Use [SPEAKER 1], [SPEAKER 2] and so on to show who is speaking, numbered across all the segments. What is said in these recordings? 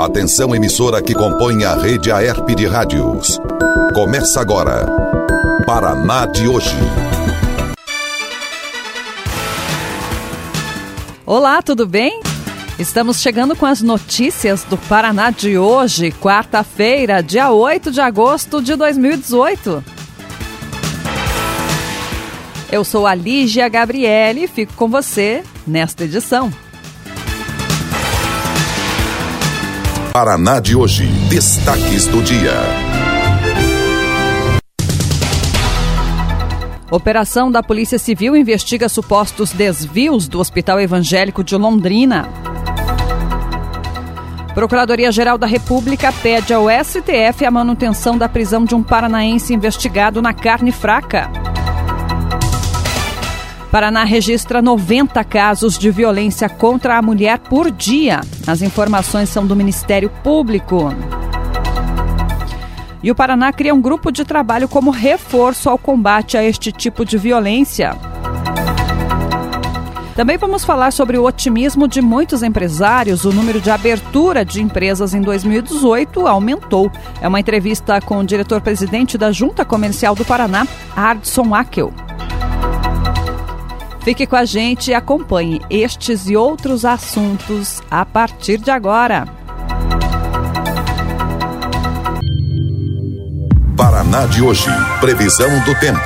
[SPEAKER 1] Atenção, emissora que compõe a rede AERP de rádios. Começa agora, Paraná de hoje.
[SPEAKER 2] Olá, tudo bem? Estamos chegando com as notícias do Paraná de hoje, quarta-feira, dia 8 de agosto de 2018. Eu sou a Lígia Gabriele e fico com você nesta edição.
[SPEAKER 1] Paraná de hoje, destaques do dia.
[SPEAKER 2] Operação da Polícia Civil investiga supostos desvios do Hospital Evangélico de Londrina. Procuradoria-Geral da República pede ao STF a manutenção da prisão de um paranaense investigado na carne fraca. Paraná registra 90 casos de violência contra a mulher por dia. As informações são do Ministério Público. E o Paraná cria um grupo de trabalho como reforço ao combate a este tipo de violência. Também vamos falar sobre o otimismo de muitos empresários. O número de abertura de empresas em 2018 aumentou. É uma entrevista com o diretor-presidente da Junta Comercial do Paraná, Ardson Akel. Fique com a gente e acompanhe estes e outros assuntos a partir de agora.
[SPEAKER 1] Paraná de hoje, previsão do tempo.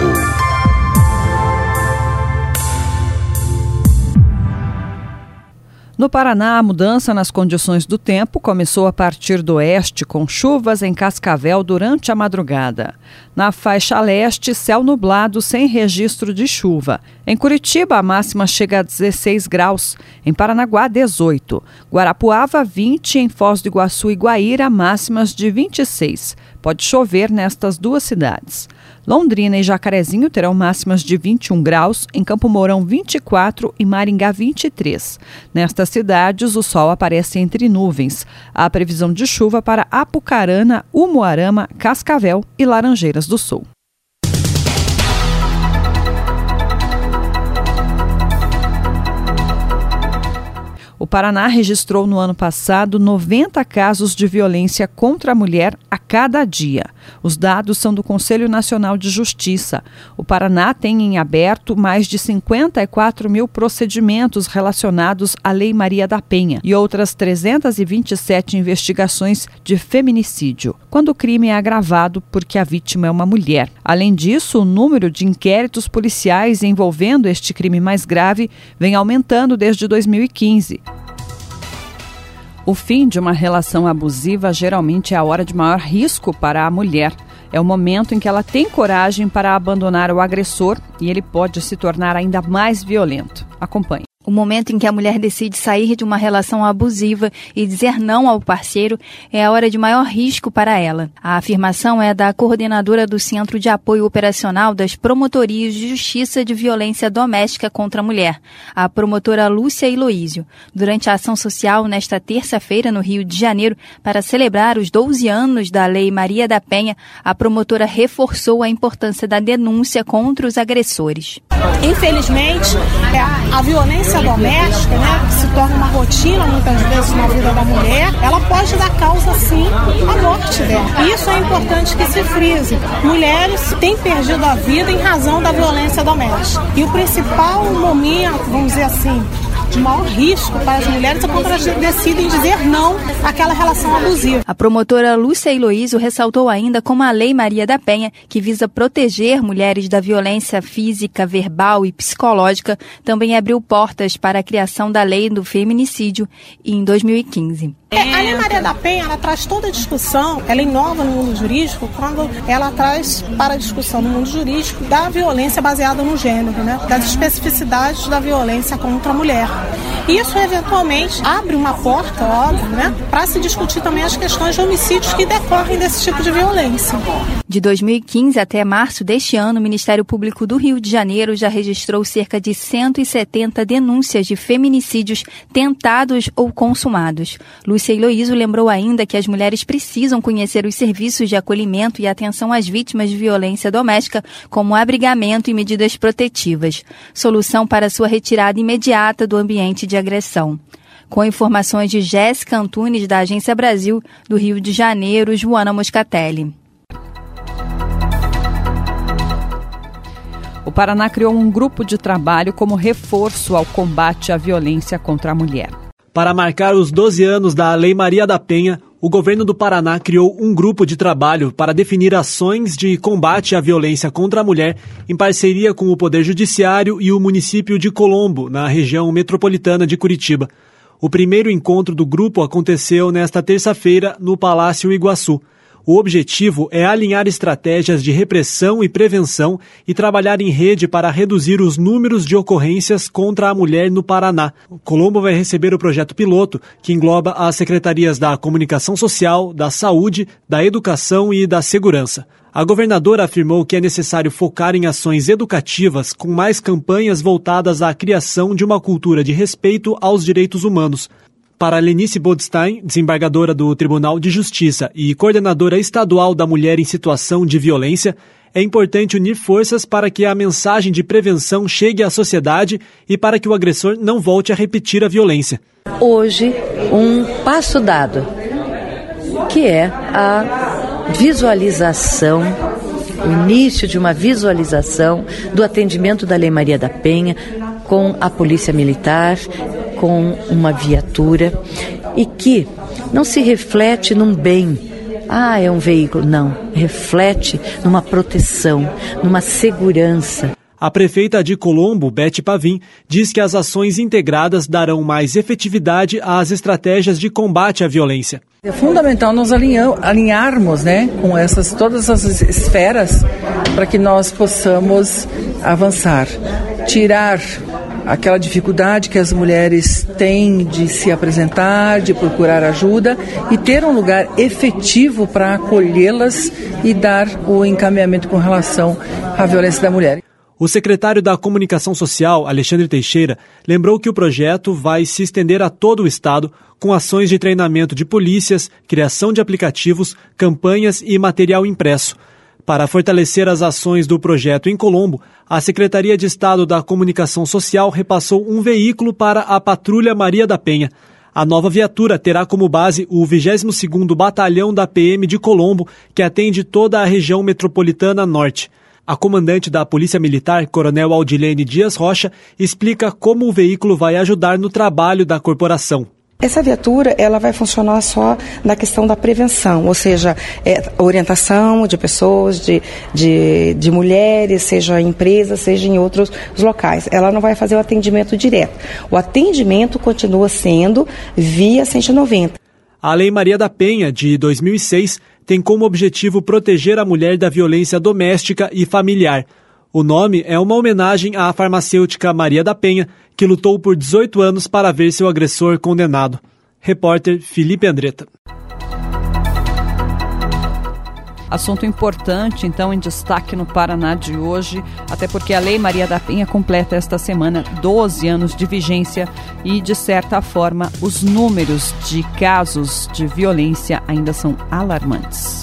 [SPEAKER 2] No Paraná, a mudança nas condições do tempo começou a partir do oeste, com chuvas em Cascavel durante a madrugada. Na faixa leste, céu nublado sem registro de chuva. Em Curitiba, a máxima chega a 16 graus. Em Paranaguá, 18. Guarapuava, 20. Em Foz do Iguaçu e Guaíra, máximas de 26. Pode chover nestas duas cidades. Londrina e Jacarezinho terão máximas de 21 graus, em Campo Mourão 24 e Maringá 23. Nestas cidades, o sol aparece entre nuvens. Há previsão de chuva para Apucarana, Umuarama, Cascavel e Laranjeiras do Sul. O Paraná registrou no ano passado 90 casos de violência contra a mulher a cada dia. Os dados são do Conselho Nacional de Justiça. O Paraná tem em aberto mais de 54 mil procedimentos relacionados à Lei Maria da Penha e outras 327 investigações de feminicídio, quando o crime é agravado porque a vítima é uma mulher. Além disso, o número de inquéritos policiais envolvendo este crime mais grave vem aumentando desde 2015. O fim de uma relação abusiva geralmente é a hora de maior risco para a mulher. É o momento em que ela tem coragem para abandonar o agressor e ele pode se tornar ainda mais violento. Acompanhe.
[SPEAKER 3] O momento em que a mulher decide sair de uma relação abusiva e dizer não ao parceiro é a hora de maior risco para ela. A afirmação é da coordenadora do Centro de Apoio Operacional das Promotorias de Justiça de Violência Doméstica contra a Mulher, a promotora Lúcia Heloísio. Durante a ação social nesta terça-feira no Rio de Janeiro, para celebrar os 12 anos da Lei Maria da Penha, a promotora reforçou a importância da denúncia contra os agressores.
[SPEAKER 4] Infelizmente, a violência doméstica, que se torna uma rotina muitas vezes na vida da mulher, ela pode dar causa, sim, à morte dela. Isso é importante que se frise. Mulheres têm perdido a vida em razão da violência doméstica. E o principal momento, vamos dizer assim, de maior risco para as mulheres é quando elas decidem dizer não àquela relação abusiva.
[SPEAKER 3] A promotora Lúcia Heloísio ressaltou ainda como a Lei Maria da Penha, que visa proteger mulheres da violência física, verbal e psicológica, também abriu portas para a criação da Lei do Feminicídio em 2015.
[SPEAKER 4] A Lei Maria da Penha, ela traz toda a discussão, ela inova no mundo jurídico quando ela traz para a discussão no mundo jurídico da violência baseada no gênero, das especificidades da violência contra a mulher. Isso, eventualmente, abre uma porta, óbvio, para se discutir também as questões de homicídios que decorrem desse tipo de violência.
[SPEAKER 3] De 2015 até março deste ano, o Ministério Público do Rio de Janeiro já registrou cerca de 170 denúncias de feminicídios tentados ou consumados. Lúcia Heloísio lembrou ainda que as mulheres precisam conhecer os serviços de acolhimento e atenção às vítimas de violência doméstica, como abrigamento e medidas protetivas, solução para sua retirada imediata do ambiente de agressão. Com informações de Jéssica Antunes, da Agência Brasil, do Rio de Janeiro, Joana Moscatelli.
[SPEAKER 2] O Paraná criou um grupo de trabalho como reforço ao combate à violência contra a mulher.
[SPEAKER 5] Para marcar os 12 anos da Lei Maria da Penha, o governo do Paraná criou um grupo de trabalho para definir ações de combate à violência contra a mulher em parceria com o Poder Judiciário e o município de Colombo, na região metropolitana de Curitiba. O primeiro encontro do grupo aconteceu nesta terça-feira no Palácio Iguaçu. O objetivo é alinhar estratégias de repressão e prevenção e trabalhar em rede para reduzir os números de ocorrências contra a mulher no Paraná. Colombo vai receber o projeto piloto, que engloba as secretarias da Comunicação Social, da Saúde, da Educação e da Segurança. A governadora afirmou que é necessário focar em ações educativas com mais campanhas voltadas à criação de uma cultura de respeito aos direitos humanos. Para Lenice Boldstein, desembargadora do Tribunal de Justiça e coordenadora estadual da Mulher em Situação de Violência, é importante unir forças para que a mensagem de prevenção chegue à sociedade e para que o agressor não volte a repetir a violência.
[SPEAKER 6] Hoje, um passo dado, que é a visualização, o início de uma visualização do atendimento da Lei Maria da Penha com a Polícia Militar, com uma viatura, e que não se reflete num bem, é um veículo, não, reflete numa proteção, numa segurança.
[SPEAKER 5] A prefeita de Colombo, Beth Pavim, diz que as ações integradas darão mais efetividade às estratégias de combate à violência.
[SPEAKER 7] É fundamental nós alinharmos, com todas essas esferas para que nós possamos avançar, tirar aquela dificuldade que as mulheres têm de se apresentar, de procurar ajuda e ter um lugar efetivo para acolhê-las e dar o encaminhamento com relação à violência da mulher.
[SPEAKER 5] O secretário da Comunicação Social, Alexandre Teixeira, lembrou que o projeto vai se estender a todo o estado, com ações de treinamento de polícias, criação de aplicativos, campanhas e material impresso. Para fortalecer as ações do projeto em Colombo, a Secretaria de Estado da Comunicação Social repassou um veículo para a Patrulha Maria da Penha. A nova viatura terá como base o 22º Batalhão da PM de Colombo, que atende toda a região metropolitana norte. A comandante da Polícia Militar, Coronel Aldilene Dias Rocha, explica como o veículo vai ajudar no trabalho da corporação.
[SPEAKER 8] Essa viatura, ela vai funcionar só na questão da prevenção, ou seja, orientação de pessoas, de mulheres, seja em empresas, seja em outros locais. Ela não vai fazer o atendimento direto. O atendimento continua sendo via 190.
[SPEAKER 5] A Lei Maria da Penha, de 2006, tem como objetivo proteger a mulher da violência doméstica e familiar. O nome é uma homenagem à farmacêutica Maria da Penha, que lutou por 18 anos para ver seu agressor condenado. Repórter Felipe Andretta.
[SPEAKER 2] Assunto importante, então, em destaque no Paraná de hoje, até porque a Lei Maria da Penha completa esta semana 12 anos de vigência e, de certa forma, os números de casos de violência ainda são alarmantes.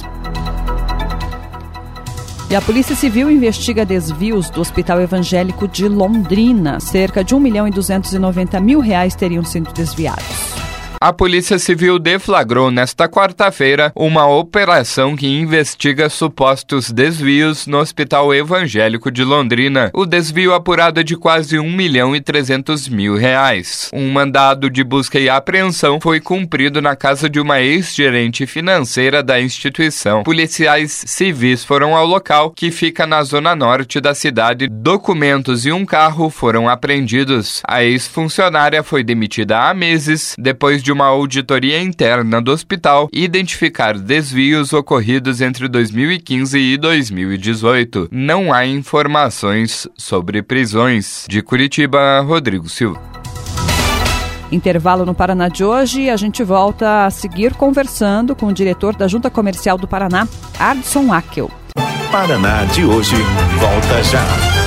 [SPEAKER 2] E a Polícia Civil investiga desvios do Hospital Evangélico de Londrina. Cerca de R$1.290.000 teriam sido desviados.
[SPEAKER 9] A Polícia Civil deflagrou nesta quarta-feira uma operação que investiga supostos desvios no Hospital Evangélico de Londrina. O desvio apurado é de quase R$1.300.000. Um mandado de busca e apreensão foi cumprido na casa de uma ex-gerente financeira da instituição. Policiais civis foram ao local, que fica na zona norte da cidade. Documentos e um carro foram apreendidos. A ex-funcionária foi demitida há meses, depois de uma auditoria interna do hospital identificar desvios ocorridos entre 2015 e 2018. Não há informações sobre prisões. De Curitiba, Rodrigo Silva.
[SPEAKER 2] Intervalo no Paraná de hoje. A gente volta a seguir conversando com o diretor da Junta Comercial do Paraná, Ardson Ackel.
[SPEAKER 10] Paraná de hoje volta já.